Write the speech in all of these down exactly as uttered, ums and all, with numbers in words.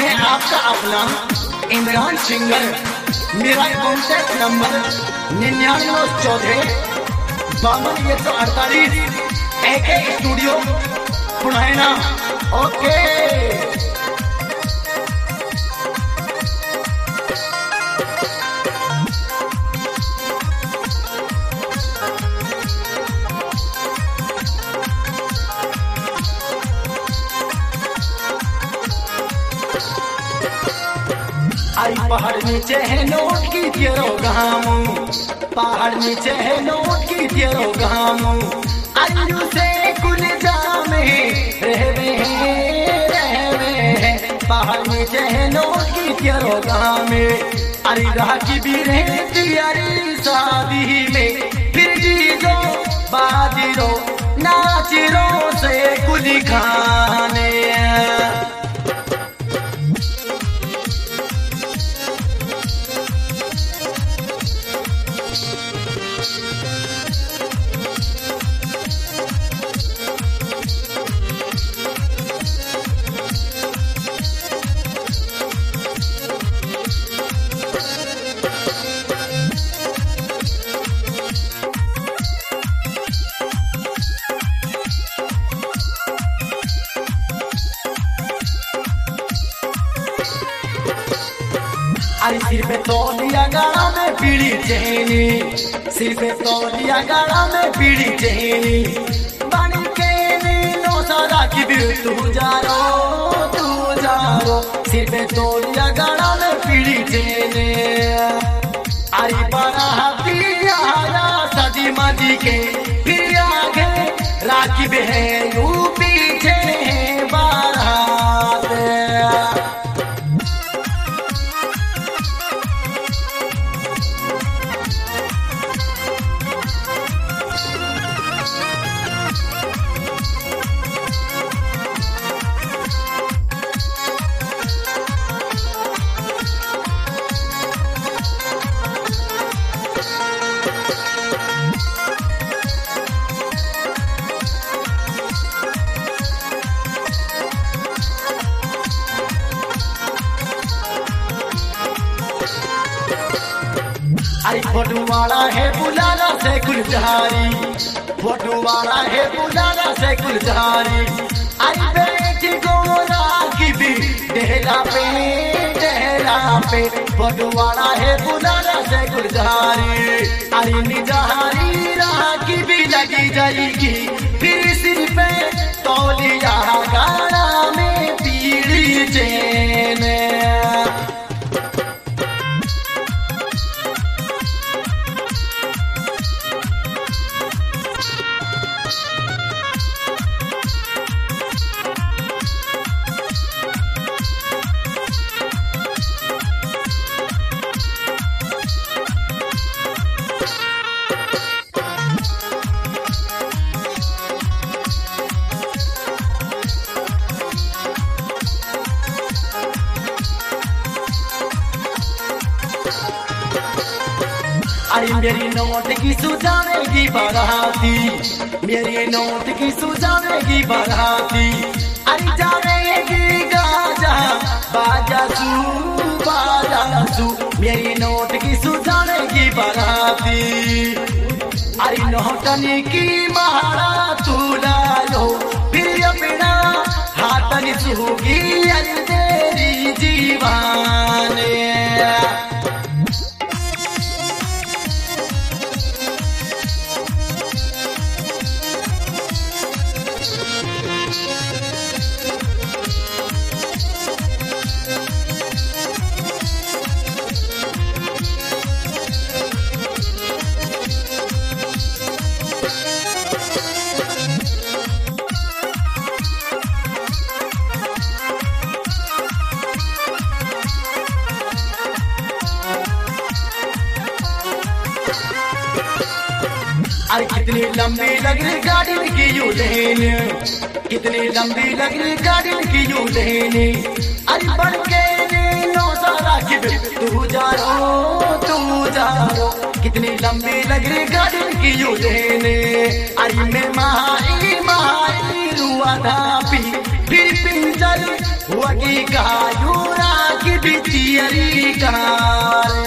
मैं आपका अपना इमरान सिंगर। मेरा कॉन्टैक्ट नंबर निन्यानवे चौदह बावन एक सौ अड़तालीस एक स्टूडियो पुनैना। ओके आई पहाड़ नीचे है नोट की तेरो गामू, पहाड़ नीचे है नोट की तेरो गामू। आयु से कुल जामे रहवे रहवे हैं, पहाड़ नीचे है नोट की तेरो गामे। अरे राखी भी रहती अरे शादी में, फिर जीरो बाजीरो नाचिरो से कुली खाने। अरे सिर पे तौलिया गाड़ा में पीड़ी चहनी, सिर पे तौलिया गाड़ा में पीड़ी चहनी। बन के नीलो सारा की भी तू जारो तू जारो, सिर पे तौलिया गाड़ा में पीड़ी चहनी। अरे बड़ा हथिया सजी मजी के फिर आगे राखी बहन यू पीछे बारात। अरे फोटो वाला है बुलाना से गुलजारी, फोटो वाला है बुलाना से गुलजारी। अरे बेटी गोरा की भी डेरा पे डेरा पे, फोटो वाला है बुलाना से गुलजारी। अरे निजारी राह की भी लगी जाएगी, फिर सिर पे तौलिया गाड़ा में पीड़ी चैन। अरे मेरी नोट की सुझावेगी बाराती, मेरी नोट की सुझावेगी बाराती। अरे जावेगी गाजा बाजा सू बाजा सू, मेरी नोट की सुझावेगी बाराती। अरे नोटनी की महारा तू लालो, फिर अपना हाथनी सूगी अरे तेरी जीवाने। अरे कितनी लंबी लग रही गाड़ी की यू लेन, कितनी लंबी लग रही गाड़ी की यू लेन। अरे बढ़ के नो सारा की तू जा रो तू जा रो, कितनी लंबी लग रही गाड़ी की यू लेन। अरे मैं माई माई रुआ था पी फिर पिंजा बितियरी वगी गायूरा की बितियरी गारे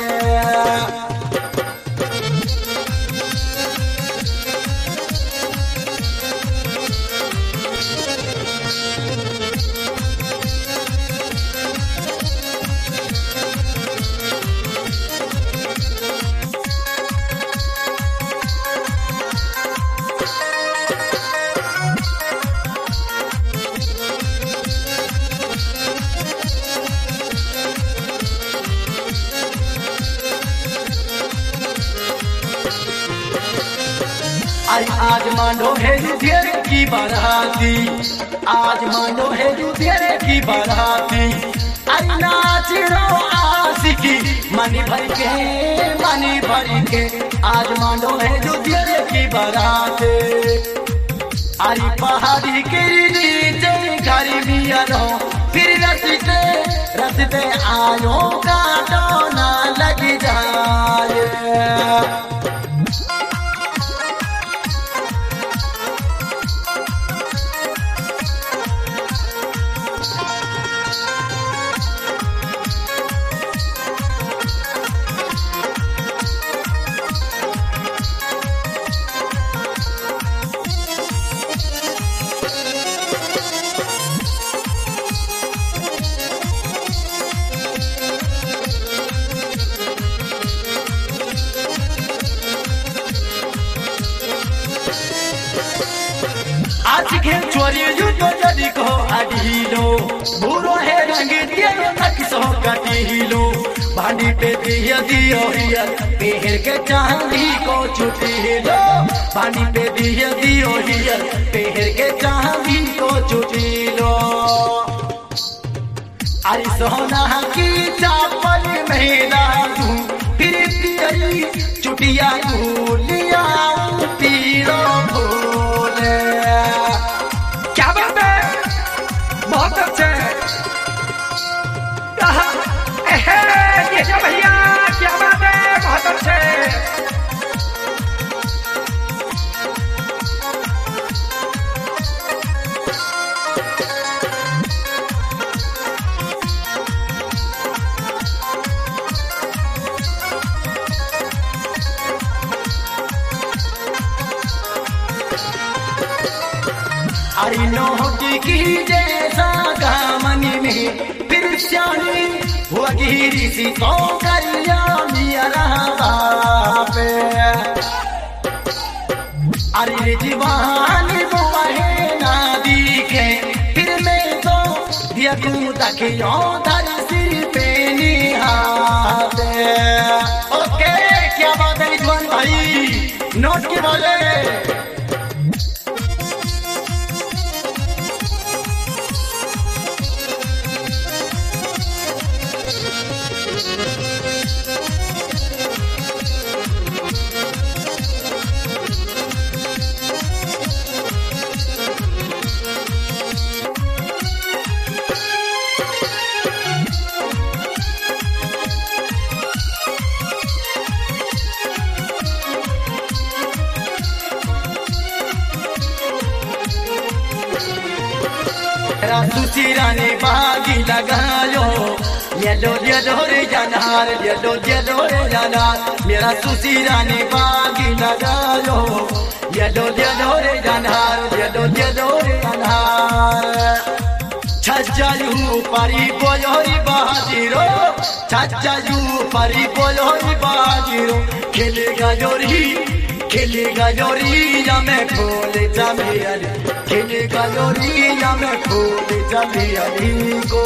आज मानो है युद्धेर की बाराती आज मानो है युद्धेर की बाराती आई नाच रो आशिकी मनी भर के मनी भर के आज मानो है युद्धेर की बाराती आई पहाड़ी के नीचे घर मिया रो फिर रस्ते रस्ते आयो का डोना लग जाए आज खेल चोरी युद्ध जदी को अडीलो बुरो है रंग दियो तक सो कटीलो भांडी पे दिया दियो हिया पेहर के चांदी को चुटीलो भांडी पे दिया दियो हिया पेहर के चांदी को चुटीलो अरे सोना की चापल महिला तू फिर तेरी चुटिया तू लिया पीरो भोले बहुत अच्छे ये भैया क्या बात है बहुत अच्छे अरे नोटी की जैसा गामनी में फिर श्यानी हुआ गिरी सी तो करिया मिया रहा पे अरे जीवानी बुआ है ना दिखे फिर मैं तो दिया तू तकियो धर सिर पे निहाते ओके क्या बात है रिजवान भाई नोट की बोले सुशीरा ने बागी लगायो येलो येलो रे जनार येलो येलो रे जनार मेरा सुशीरा ने बागी लगायो येलो येलो रे जनार येलो येलो रे जनार छज्जायू परी बोलोरी बाजीरो छज्जायू परी बोलोरी बाजीरो खेलेगा जोरी खेलेगा जोरी या मैं खोले जमियाली खेलेगा जोरी या मैं खोले जमियाली को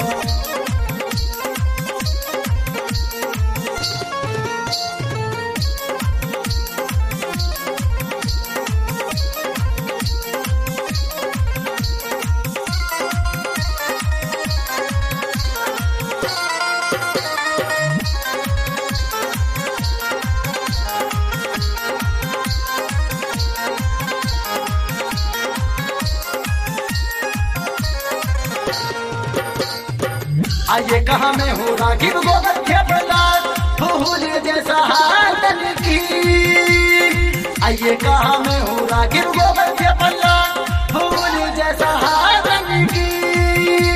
आइए कहाँ में हो रागिब गोबर के प्रहलाद फूल जैसा हाथन की आइए कहाँ में हो रागिब गोबर के प्रहलाद फूल जैसा हाथन की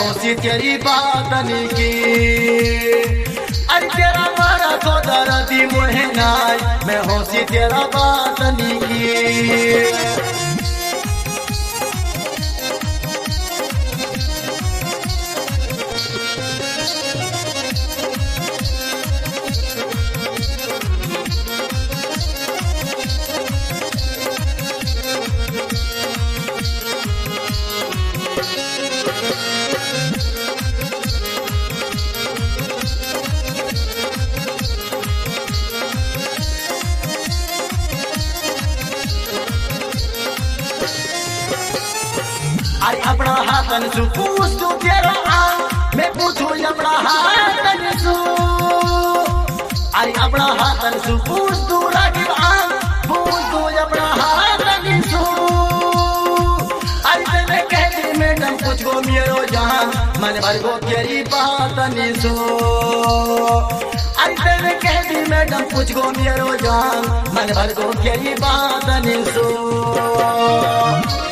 होशी तेरी बात नहीं की। अरे तेरा मारा तो दर्दी मुहे नाय, मैं होशी तेरा बात नहीं की। अरे अपना हाथन सु पूछ तू तेरा आ, मैं पूछू अपना हाथन सु। अरे अपना हाथन सु पूछ तू रागी आ, पूछ तू अपना हाथन सु। अरे तेने कह दी मैडम कुछ को मेरो जहां, मन भर को तेरी बात नहीं सु। अरे तेने कह दी मैडम कुछ को मेरो जहां, मन भर को तेरी बात नहीं सु।